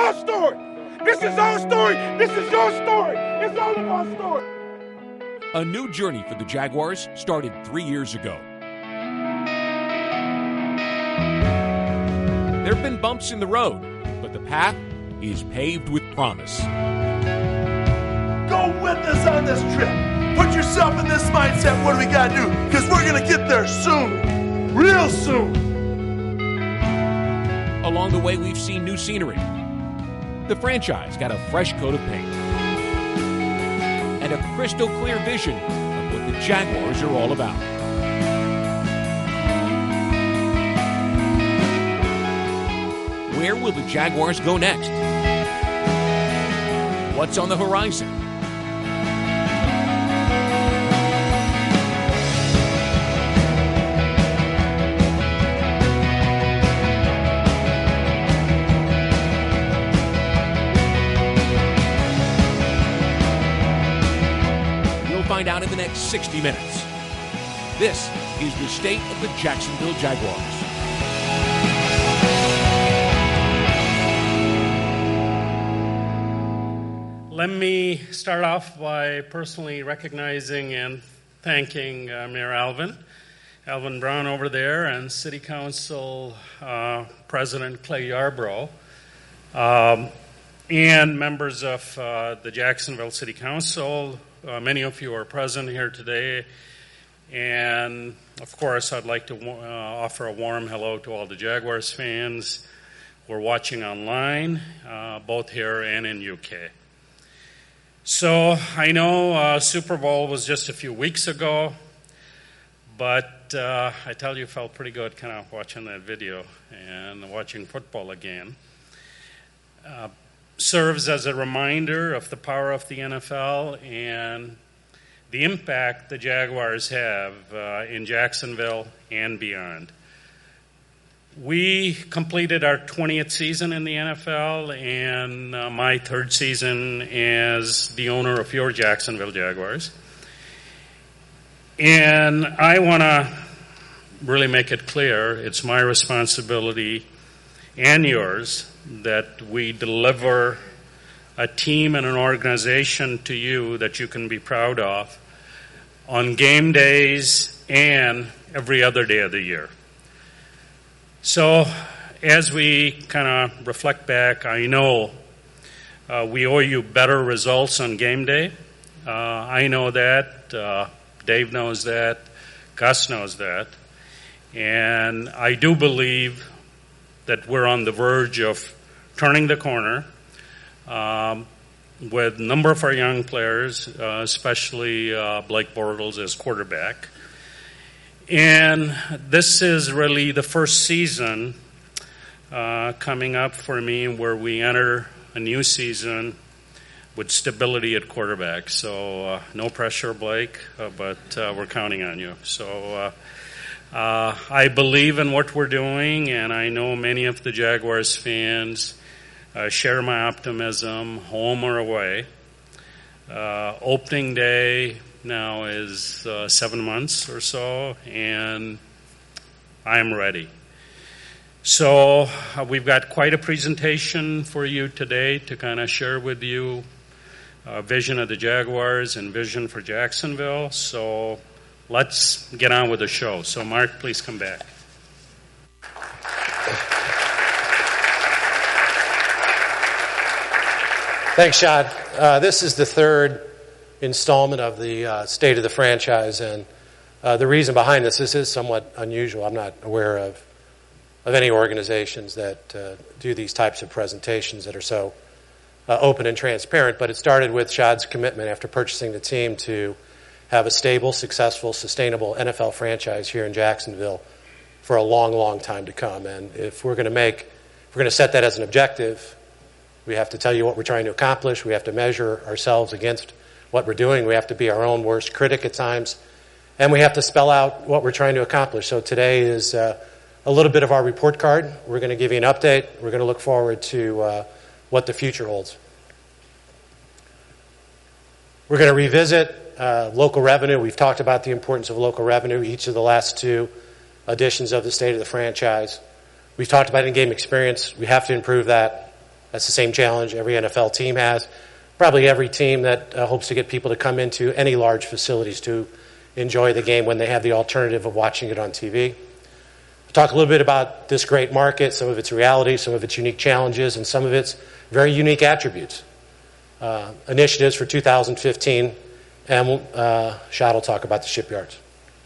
our story. This is our story. This is your story. It's all of our story. A new journey for the Jaguars started 3 years ago. There have been bumps in the road, but the path is paved with promise. Go with us on this trip. Put yourself in this mindset. What do we got to do? Because we're going to get there soon. Real soon. Along the way, we've seen new scenery. The franchise got a fresh coat of paint. And a crystal clear vision of what the Jaguars are all about. Where will the Jaguars go next? What's on the horizon? You'll find out in the next 60 minutes. This is the state of the Jacksonville Jaguars. Let me start off by personally recognizing and thanking Mayor Alvin Brown over there, and City Council President Clay Yarbrough, and members of the Jacksonville City Council. Many of you are present here today, and of course I'd like to offer a warm hello to all the Jaguars fans who are watching online, both here and in UK. So I know Super Bowl was just a few weeks ago, but I tell you, it felt pretty good kind of watching that video and watching football again. Serves as a reminder of the power of the NFL and the impact the Jaguars have in Jacksonville and beyond. We completed our 20th season in the NFL and my third season as the owner of your Jacksonville Jaguars. And I want to really make it clear, it's my responsibility and yours that we deliver a team and an organization to you that you can be proud of on game days and every other day of the year. So as we kind of reflect back, I know we owe you better results on game day. I know that. Dave knows that. Gus knows that. And I do believe that we're on the verge of turning the corner with a number of our young players, especially Blake Bortles as quarterback. And this is really the first season coming up for me where we enter a new season with stability at quarterback. So no pressure, Blake, but we're counting on you. So I believe in what we're doing, and I know many of the Jaguars fans share my optimism, home or away. Opening day now is 7 months or so, and I'm ready. So we've got quite a presentation for you today to kind of share with you a vision of the Jaguars and vision for Jacksonville. So let's get on with the show. So Mark, please come back. Thanks, Sean. This is the third installment of the State of the Franchise, and the reason behind this is somewhat unusual. I'm not aware of any organizations that do these types of presentations that are so open and transparent, but it started with Shad's commitment after purchasing the team to have a stable, successful, sustainable NFL franchise here in Jacksonville for a long, long time to come. And if we're going to set that as an objective, we have to tell you what we're trying to accomplish. We have to measure ourselves against what we're doing. We have to be our own worst critic at times. And we have to spell out what we're trying to accomplish. So today is a little bit of our report card. We're going to give you an update. We're going to look forward to what the future holds. We're going to revisit local revenue. We've talked about the importance of local revenue each of the last two editions of the State of the Franchise. We've talked about in-game experience. We have to improve that. That's the same challenge every NFL team has. Probably every team that hopes to get people to come into any large facilities to enjoy the game when they have the alternative of watching it on TV. We'll talk a little bit about this great market, some of its realities, some of its unique challenges, and some of its very unique attributes. Initiatives for 2015, and Shad will talk about the shipyards.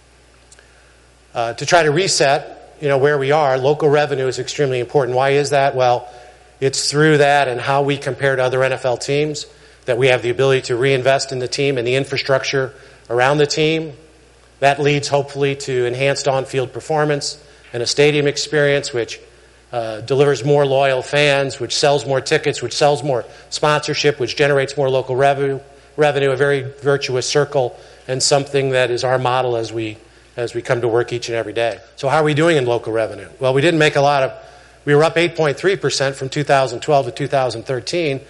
To try to reset, where we are, local revenue is extremely important. Why is that? Well, it's through that and how we compare to other NFL teams that we have the ability to reinvest in the team and the infrastructure around the team. That leads, hopefully, to enhanced on-field performance and a stadium experience which delivers more loyal fans, which sells more tickets, which sells more sponsorship, which generates more local revenue, a very virtuous circle, and something that is our model as we come to work each and every day. So how are we doing in local revenue? Well, we didn't make a lot of... We were up 8.3% from 2012 to 2013,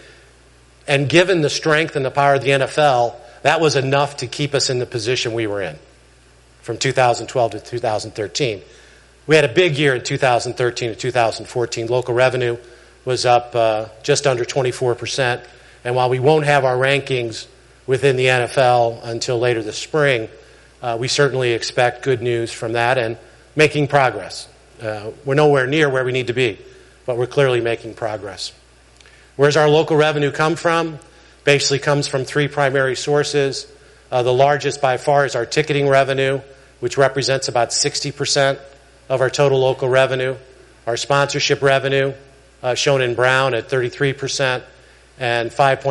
and given the strength and the power of the NFL, that was enough to keep us in the position we were in from 2012 to 2013. We had a big year in 2013 to 2014. Local revenue was up just under 24%, and while we won't have our rankings within the NFL until later this spring, we certainly expect good news from that and making progress. We're nowhere near where we need to be, but we're clearly making progress. Where's our local revenue come from? Basically comes from three primary sources. The largest by far is our ticketing revenue, which represents about 60% of our total local revenue. Our sponsorship revenue, shown in brown at 33%, and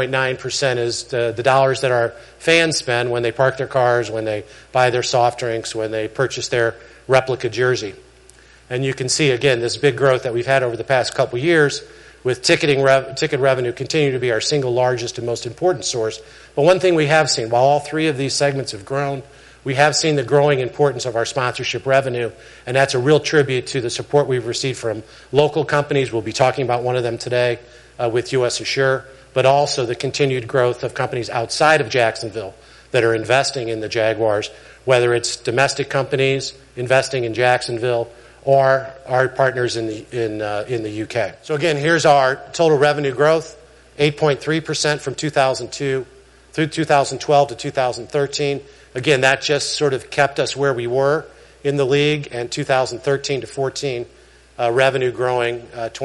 5.9% is the dollars that our fans spend when they park their cars, when they buy their soft drinks, when they purchase their replica jersey. And you can see, again, this big growth that we've had over the past couple years with ticket revenue continue to be our single largest and most important source. But one thing we have seen, while all three of these segments have grown, we have seen the growing importance of our sponsorship revenue, and that's a real tribute to the support we've received from local companies. We'll be talking about one of them today with US Assure, but also the continued growth of companies outside of Jacksonville that are investing in the Jaguars, whether it's domestic companies investing in Jacksonville or our partners in the UK. So again, here's our total revenue growth, 8.3% from 2002 through 2012 to 2013. Again, that just sort of kept us where we were in the league, and 2013 to 14, revenue growing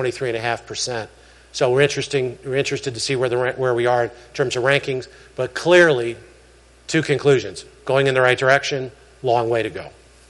23.5%. So we're interested to see where we are in terms of rankings, but clearly, two conclusions: going in the right direction, long way to go.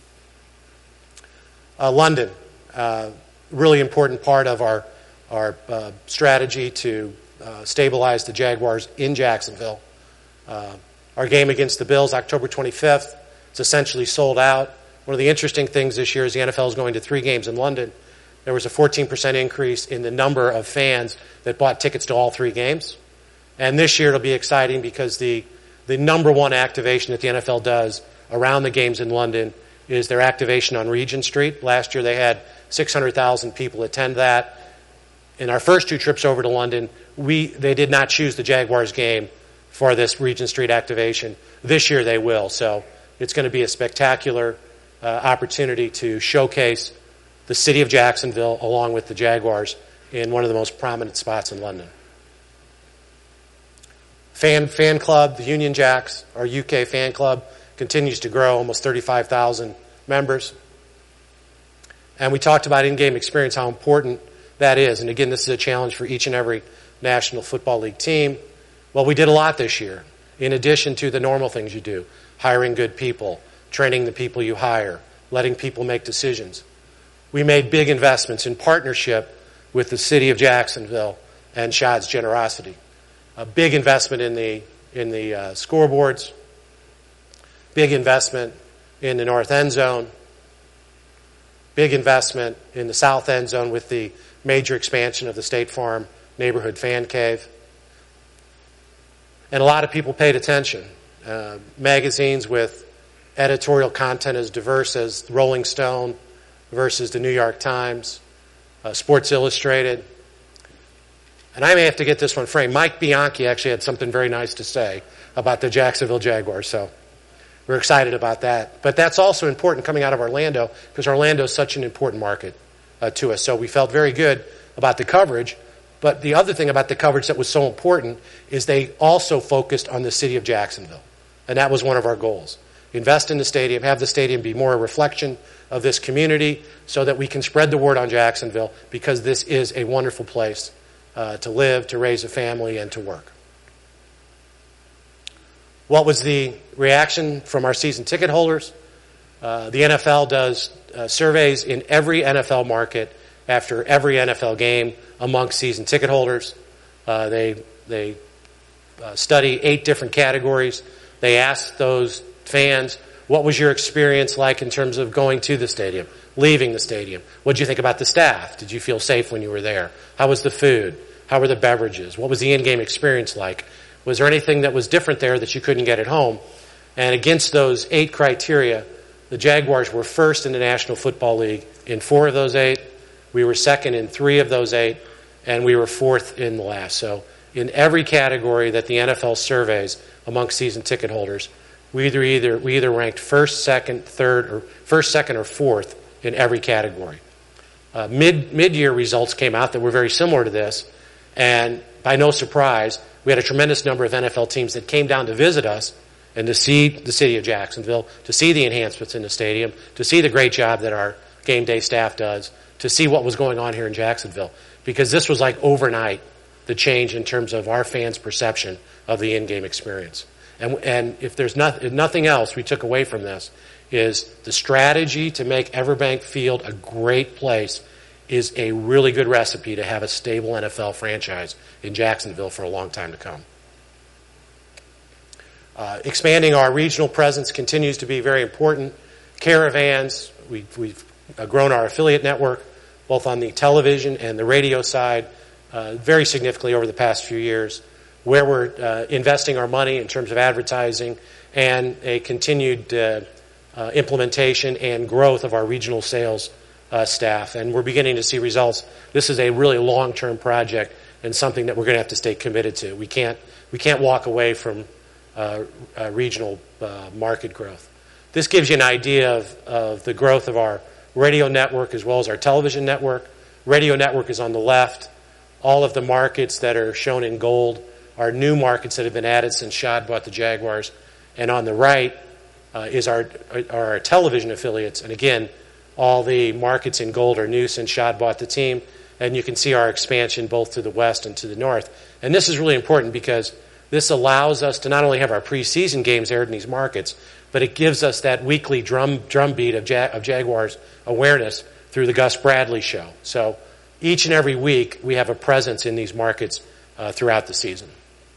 London, really important part of our strategy to stabilize the Jaguars in Jacksonville. Our game against the Bills, October 25th, it's essentially sold out. One of the interesting things this year is the NFL is going to 3 games in London. There was a 14% increase in the number of fans that bought tickets to all 3 games. And this year it'll be exciting because the number one activation that the NFL does around the games in London is their activation on Regent Street. Last year they had 600,000 people attend that. In our first 2 trips over to London, they did not choose the Jaguars game for this Regent Street activation. This year they will. So it's going to be a spectacular opportunity to showcase the city of Jacksonville along with the Jaguars in one of the most prominent spots in London. Fan club, the Union Jacks, our UK fan club, continues to grow, almost 35,000 members. And we talked about in-game experience, how important that is. And again, this is a challenge for each and every National Football League team. Well, we did a lot this year, in addition to the normal things you do: hiring good people, training the people you hire, letting people make decisions. We made big investments in partnership with the city of Jacksonville and Shad's generosity. A big investment in the scoreboards, big investment in the north end zone, big investment in the south end zone with the major expansion of the State Farm neighborhood fan cave. And a lot of people paid attention. Magazines with editorial content as diverse as Rolling Stone versus the New York Times, Sports Illustrated. And I may have to get this one framed. Mike Bianchi actually had something very nice to say about the Jacksonville Jaguars, so we're excited about that. But that's also important coming out of Orlando, because Orlando is such an important market to us. So we felt very good about the coverage, But the other thing about the coverage that was so important is they also focused on the city of Jacksonville. And that was one of our goals. Invest in the stadium, have the stadium be more a reflection of this community so that we can spread the word on Jacksonville, because this is a wonderful place to live, to raise a family, and to work. What was the reaction from our season ticket holders? The NFL does surveys in every NFL market after every NFL game amongst season ticket holders. They study 8 different categories. They ask those fans, what was your experience like in terms of going to the stadium, leaving the stadium? What did you think about the staff? Did you feel safe when you were there? How was the food? How were the beverages? What was the in-game experience like? Was there anything that was different there that you couldn't get at home? And against those 8 criteria, the Jaguars were first in the National Football League in 4 of those 8. We were second in 3 of those 8, and we were 4th in the last. So in every category that the NFL surveys amongst season ticket holders, we either ranked first, second, third, or first, second, or 4th in every category. Mid-year results came out that were very similar to this, and by no surprise, we had a tremendous number of NFL teams that came down to visit us and to see the city of Jacksonville, to see the enhancements in the stadium, to see the great job that our game day staff does, to see what was going on here in Jacksonville. Because this was like overnight, the change in terms of our fans' perception of the in-game experience. And if there's nothing else we took away from this, is the strategy to make Everbank Field a great place is a really good recipe to have a stable NFL franchise in Jacksonville for a long time to come. Expanding our regional presence continues to be very important. Caravans, we've grown our affiliate network, both on the television and the radio side, very significantly over the past few years, where we're investing our money in terms of advertising and a continued implementation and growth of our regional sales staff. And we're beginning to see results. This is a really long-term project and something that we're going to have to stay committed to. We can't walk away from regional market growth. This gives you an idea of the growth of our radio network as well as our television network. Radio network is on the left. All of the markets that are shown in gold are new markets that have been added since Shad bought the Jaguars. And on the right is our television affiliates. And again, all the markets in gold are new since Shad bought the team. And you can see our expansion both to the west and to the north. And this is really important because this allows us to not only have our preseason games aired in these markets, but it gives us that weekly drumbeat of Jaguars awareness through the Gus Bradley Show. So each and every week we have a presence in these markets throughout the season.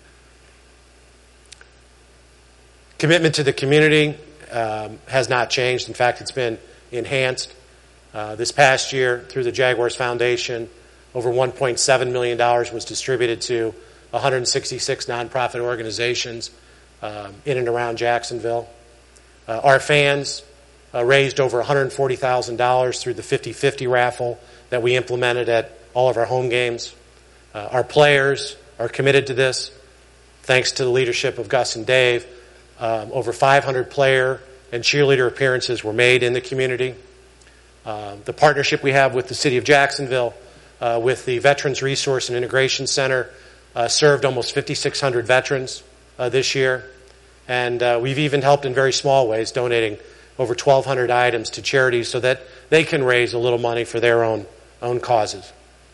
Commitment to the community has not changed. In fact, it's been enhanced. This past year, through the Jaguars Foundation, over $1.7 million was distributed to 166 nonprofit organizations in and around Jacksonville. Our fans raised over $140,000 through the 50-50 raffle that we implemented at all of our home games. Our players are committed to this. Thanks to the leadership of Gus and Dave, over 500 player and cheerleader appearances were made in the community. The partnership we have with the City of Jacksonville, with the Veterans Resource and Integration Center, served almost 5,600 veterans this year. And we've even helped in very small ways, donating over 1,200 items to charities so that they can raise a little money for their own causes.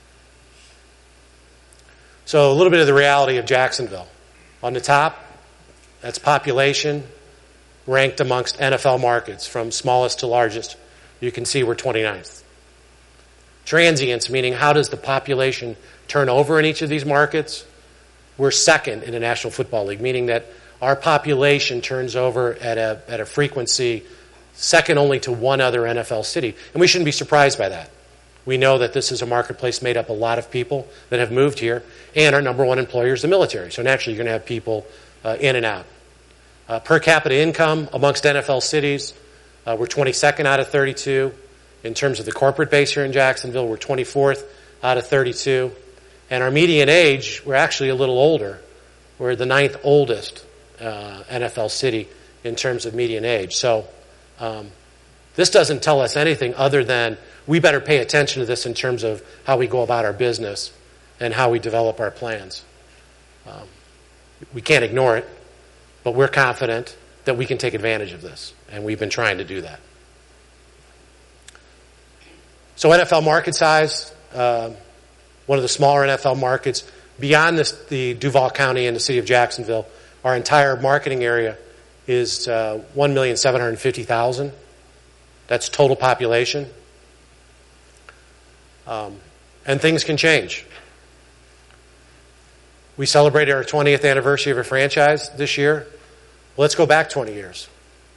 So a little bit of the reality of Jacksonville. On the top, that's population ranked amongst NFL markets from smallest to largest. You can see we're 29th. Transients, meaning how does the population turn over in each of these markets? We're second in the National Football League, meaning that our population turns over at a frequency second only to one other NFL city. And we shouldn't be surprised by that. We know that this is a marketplace made up of a lot of people that have moved here, and our number one employer is the military. So naturally, you're going to have people in and out. Per capita income amongst NFL cities, we're 22nd out of 32. In terms of the corporate base here in Jacksonville, we're 24th out of 32. And our median age, we're actually a little older. We're the 9th oldest NFL city in terms of median age. So this doesn't tell us anything other than we better pay attention to this in terms of how we go about our business and how we develop our plans. We can't ignore it, but we're confident that we can take advantage of this, and we've been trying to do that. So NFL market size, one of the smaller NFL markets, beyond the Duval County and the city of Jacksonville, our entire marketing area is 1,750,000. That's total population. And things can change. We celebrated our 20th anniversary of a franchise this year. Let's go back 20 years.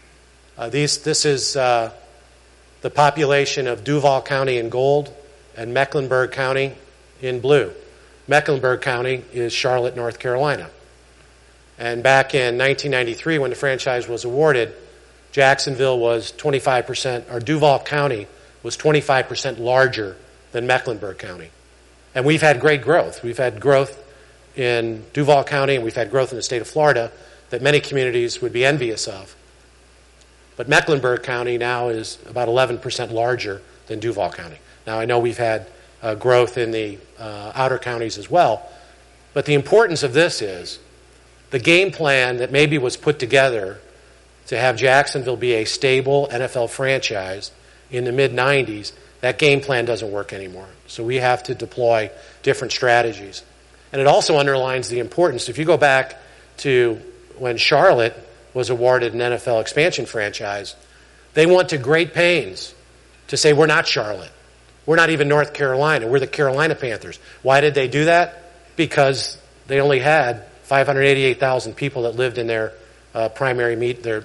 This is the population of Duval County in gold and Mecklenburg County in blue. Mecklenburg County is Charlotte, North Carolina. And back in 1993, when the franchise was awarded, Jacksonville was 25%, or Duval County was 25% larger than Mecklenburg County. And we've had great growth. We've had growth in Duval County, and we've had growth in the state of Florida that many communities would be envious of. But Mecklenburg County now is about 11% larger than Duval County. Now, I know we've had growth in the outer counties as well, but the importance of this is the game plan that maybe was put together to have Jacksonville be a stable NFL franchise in the mid-90s, that game plan doesn't work anymore. So we have to deploy different strategies. And it also underlines the importance. If you go back to when Charlotte was awarded an NFL expansion franchise, they went to great pains to say, we're not Charlotte. We're not even North Carolina. We're the Carolina Panthers. Why did they do that? Because they only had 588,000 people that lived in their primary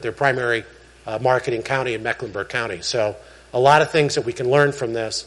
marketing county in Mecklenburg County. So a lot of things that we can learn from this.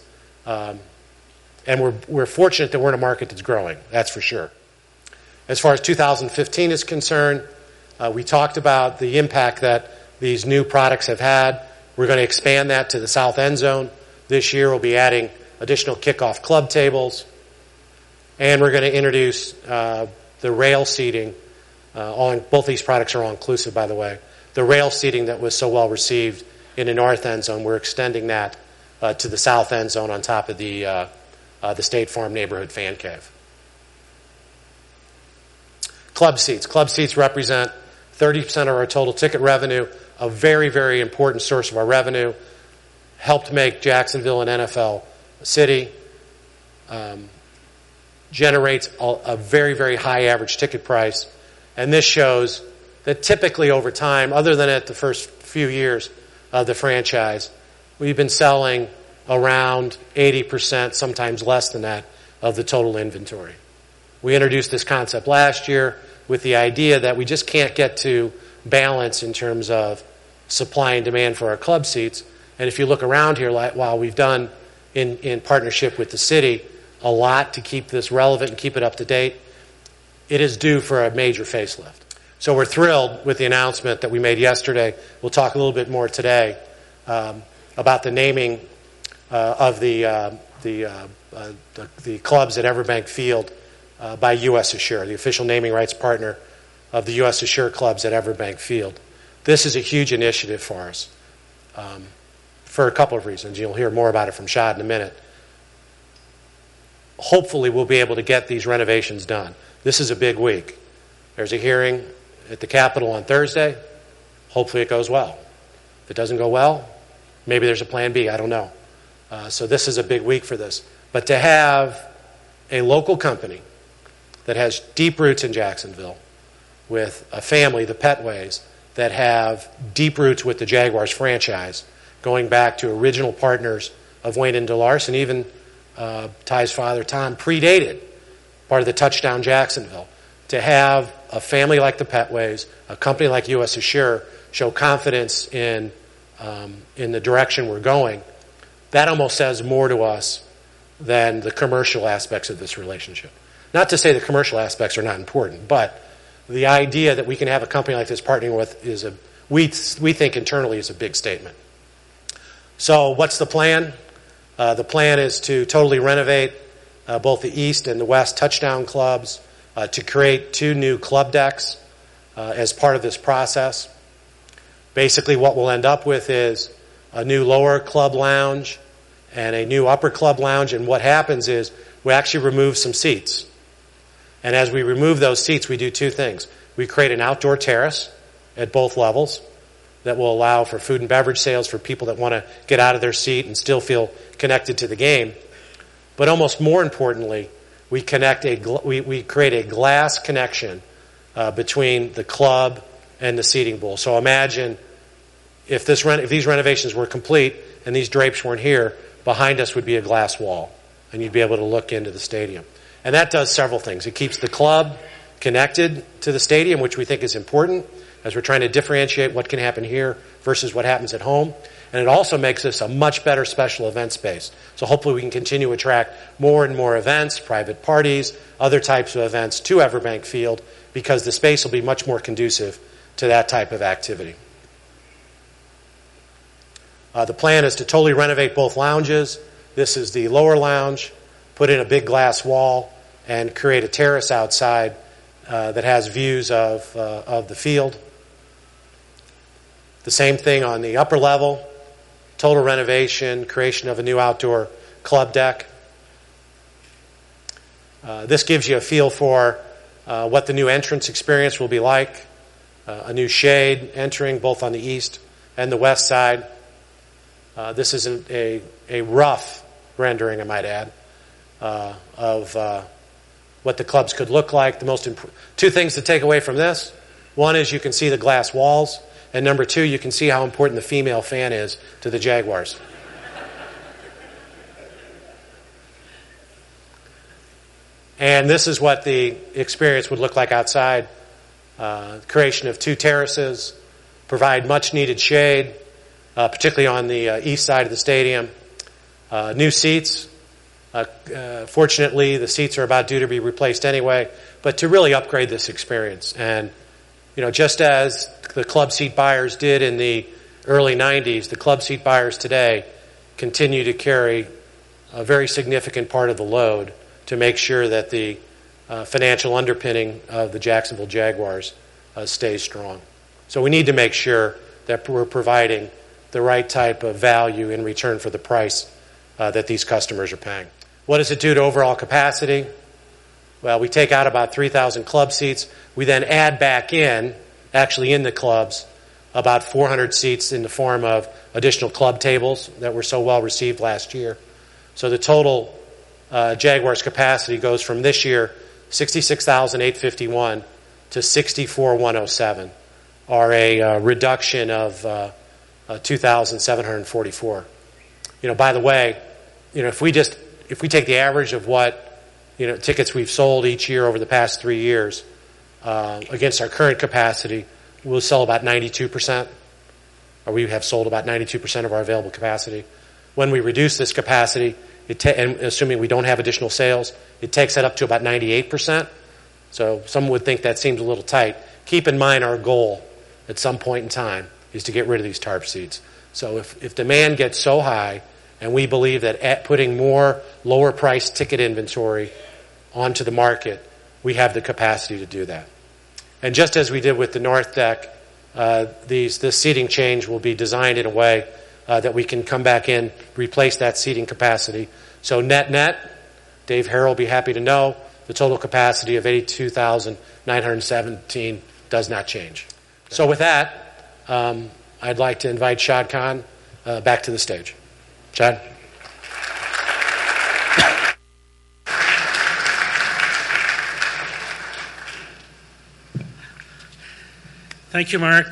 And we're fortunate that we're in a market that's growing, that's for sure. As far as 2015 is concerned, we talked about the impact that these new products have had. We're going to expand that to the south end zone. This year we'll be adding additional kickoff club tables. And we're going to introduce the rail seating. Both these products are all-inclusive, by the way. The rail seating that was so well received in the north end zone, we're extending that to the south end zone on top of the State Farm Neighborhood Fan Cave. Club seats. Club seats represent 30% of our total ticket revenue, a very, very important source of our revenue. Helped make Jacksonville an NFL city. Generates a very, very high average ticket price. And this shows that typically over time, other than at the first few years of the franchise, we've been selling around 80%, sometimes less than that, of the total inventory. We introduced this concept last year with the idea that we just can't get to balance in terms of supply and demand for our club seats. And if you look around here, while we've done in partnership with the city a lot to keep this relevant and keep it up to date, it is due for a major facelift. So we're thrilled with the announcement that we made yesterday. We'll talk a little bit more today about the naming of the clubs at Everbank Field by U.S. Assure, the official naming rights partner of the U.S. Assure clubs at Everbank Field. This is a huge initiative for us for a couple of reasons. You'll hear more about it from Shad in a minute. Hopefully we'll be able to get these renovations done. This is a big week. There's a hearing at the Capitol on Thursday. Hopefully it goes well. If it doesn't go well, maybe there's a plan B. I don't know. So this is a big week for this. But to have a local company that has deep roots in Jacksonville with a family, the Petways, that have deep roots with the Jaguars franchise, going back to original partners of Wayne and DeLarce, and even Ty's father, Tom, predated part of the Touchdown Jacksonville. To have a family like the Petways, a company like U.S. Assure, show confidence in the direction we're going, that almost says more to us than the commercial aspects of this relationship. Not to say the commercial aspects are not important, but the idea that we can have a company like this partnering with is we think internally is a big statement. So what's the plan? The plan is to totally renovate both the East and the West Touchdown clubs, to create 2 new club decks as part of this process. Basically what we'll end up with is a new lower club lounge and a new upper club lounge, and what happens is we actually remove some seats. And as we remove those seats, we do two things. We create an outdoor terrace at both levels that will allow for food and beverage sales for people that want to get out of their seat and still feel connected to the game. But almost more importantly, we create a glass connection between the club and the seating bowl. So imagine if these renovations were complete and these drapes weren't here, behind us would be a glass wall, and you'd be able to look into the stadium. And that does several things. It keeps the club connected to the stadium, which we think is important as we're trying to differentiate what can happen here versus what happens at home. And it also makes us a much better special event space. So hopefully we can continue to attract more and more events, private parties, other types of events to Everbank Field, because the space will be much more conducive to that type of activity. The plan is to totally renovate both lounges. This is the lower lounge, put in a big glass wall, and create a terrace outside that has views of the field. The same thing on the upper level, total renovation, creation of a new outdoor club deck. This gives you a feel for what the new entrance experience will be like. A new shade entering both on the east and the west side. This is a rough rendering, I might add, of what the clubs could look like. Two things to take away from this. One is you can see the glass walls. And number two, you can see how important the female fan is to the Jaguars. And this is what the experience would look like outside. Creation of two terraces, provide much needed shade, particularly on the east side of the stadium. New seats. Fortunately, the seats are about due to be replaced anyway, but to really upgrade this experience. And, just as the club seat buyers did in the early 90s, the club seat buyers today continue to carry a very significant part of the load to make sure that the financial underpinning of the Jacksonville Jaguars stays strong. So we need to make sure that we're providing the right type of value in return for the price that these customers are paying. What does it do to overall capacity? Well, we take out about 3,000 club seats. We then add back in, actually in the clubs, about 400 seats in the form of additional club tables that were so well received last year. So the total Jaguars capacity goes from this year, 66,851 to 64,107, or a reduction of 2,744. By the way, if we take the average of what tickets we've sold each year over the past 3 years against our current capacity, we'll sell about 92%, or we have sold about 92% of our available capacity. When we reduce this capacity, and assuming we don't have additional sales, it takes that up to about 98%. So some would think that seems a little tight. Keep in mind our goal at some point in time is to get rid of these tarp seats. So if demand gets so high, and we believe that putting more lower priced ticket inventory onto the market, we have the capacity to do that. And just as we did with the North Deck, this seating change will be designed in a way that we can come back in, replace that seating capacity. So net, Dave Harrell will be happy to know the total capacity of 82,917 does not change. So with that, I'd like to invite Shad Khan back to the stage. Shad? Thank you, Mark.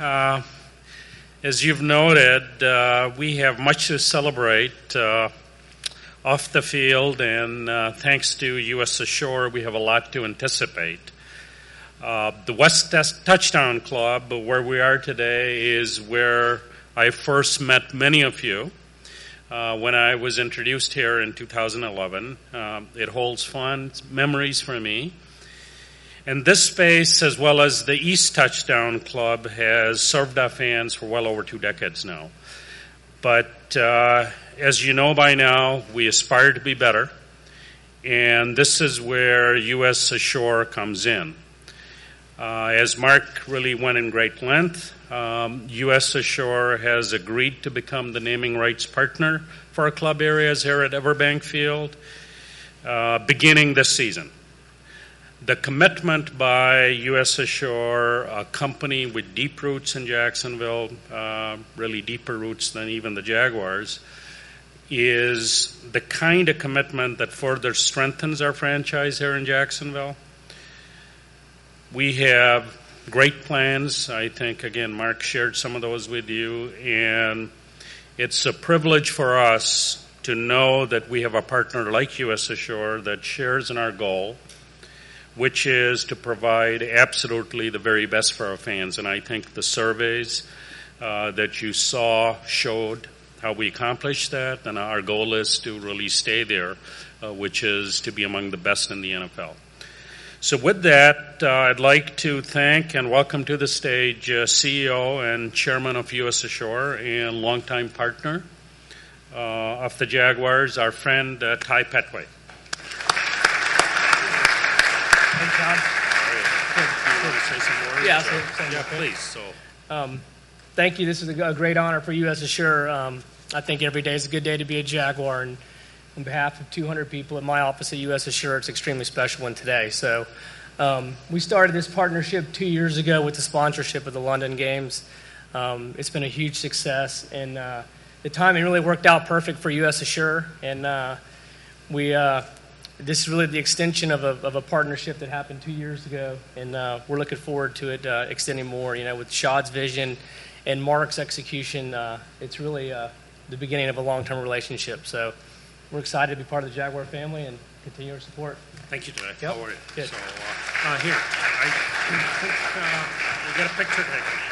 As you've noted, we have much to celebrate off the field, and thanks to U.S. Ashore, we have a lot to anticipate. The West Touchdown Club, where we are today, is where I first met many of you when I was introduced here in 2011. It holds fond memories for me. And this space, as well as the East Touchdown Club, has served our fans for well over 2 decades now. But as you know by now, we aspire to be better. And this is where U.S. Ashore comes in. As Mark really went in great length, U.S. Ashore has agreed to become the naming rights partner for our club areas here at Everbank Field. beginning this season. The commitment by U.S. Assure, a company with deep roots in Jacksonville, really deeper roots than even the Jaguars, is the kind of commitment that further strengthens our franchise here in Jacksonville. We have great plans. I think, again, Mark shared some of those with you, and it's a privilege for us to know that we have a partner like U.S. Assure that shares in our goal, which is to provide absolutely the very best for our fans. And I think the surveys that you saw showed how we accomplished that, and our goal is to really stay there, which is to be among the best in the NFL. So with that, I'd like to thank and welcome to the stage CEO and Chairman of U.S. Assure and longtime partner of the Jaguars, our friend Ty Petway. Thanks, John. You want to say some words? Yeah, please. So, thank you. This is a great honor for U.S. Assure. I think every day is a good day to be a Jaguar, and on behalf of 200 people at my office at U.S. Assure, it's an extremely special one today. So we started this partnership 2 years ago with the sponsorship of the London Games. It's been a huge success, and the timing really worked out perfect for U.S. Assure, and this is really the extension of a partnership that happened 2 years ago, and we're looking forward to it extending more. You know, with Shad's vision and Mark's execution, it's really the beginning of a long-term relationship. So we're excited to be part of the Jaguar family and continue our support. thank you, Ty. Yep. How are you? Good. So, here, I think we'll get a picture taken.